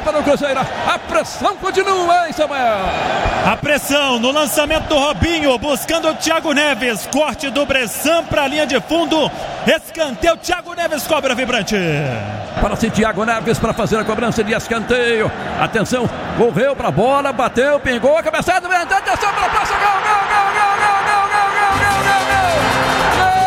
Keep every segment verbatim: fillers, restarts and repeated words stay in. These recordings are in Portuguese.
para o Cruzeiro. A pressão continua, hein, Samuel? A pressão no lançamento do Robinho, buscando o Thiago Neves. Corte do Bressan para a linha de fundo. Escanteio, Thiago Neves cobra vibrante. Para si, Thiago Neves para fazer a cobrança de escanteio. Atenção, correu para a bola, bateu, pingou, a cabeçada, atenção para a passe, gol, gol, gol, gol, gol, gol, gol, gol, gol, gol, gol.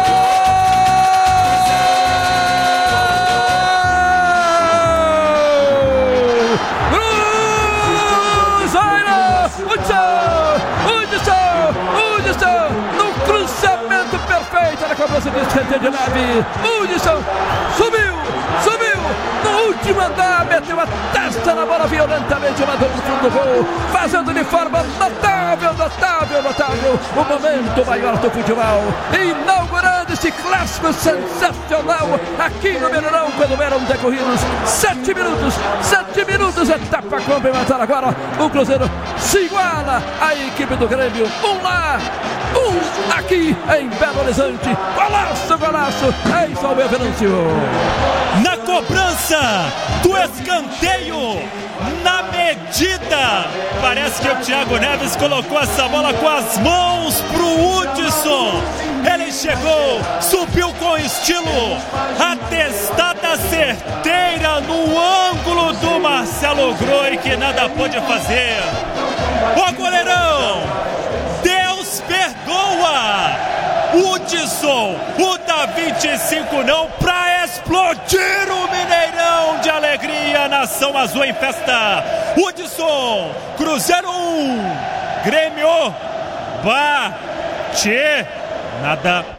Cobrança de escanteio de nave. Hudson subiu, subiu no último andar, meteu a testa na bola violentamente, mandou pro fundo do gol, fazendo de forma notável, notável, notável o momento maior do futebol, inaugurando esse clássico sensacional aqui no Mineirão, quando eram decorridos sete minutos, sete minutos, etapa complementar. Agora o Cruzeiro se iguala à equipe do Grêmio, um lá, um aqui em Belo Horizonte. Golaço, golaço, é isso ao meu Venâncio. Na cobrança do escanteio, na medida, parece que o Thiago Neves colocou essa bola com as mãos pro Hudson. Ele chegou, subiu com estilo, a testada certeira no ângulo do Marcelo Groi, que nada pôde fazer. Ó goleirão, Deus perdoa. Hudson, o da vinte e cinco não, pra explodir o Mineirão de alegria, nação azul em festa. Hudson, Cruzeiro um, Grêmio bate nada.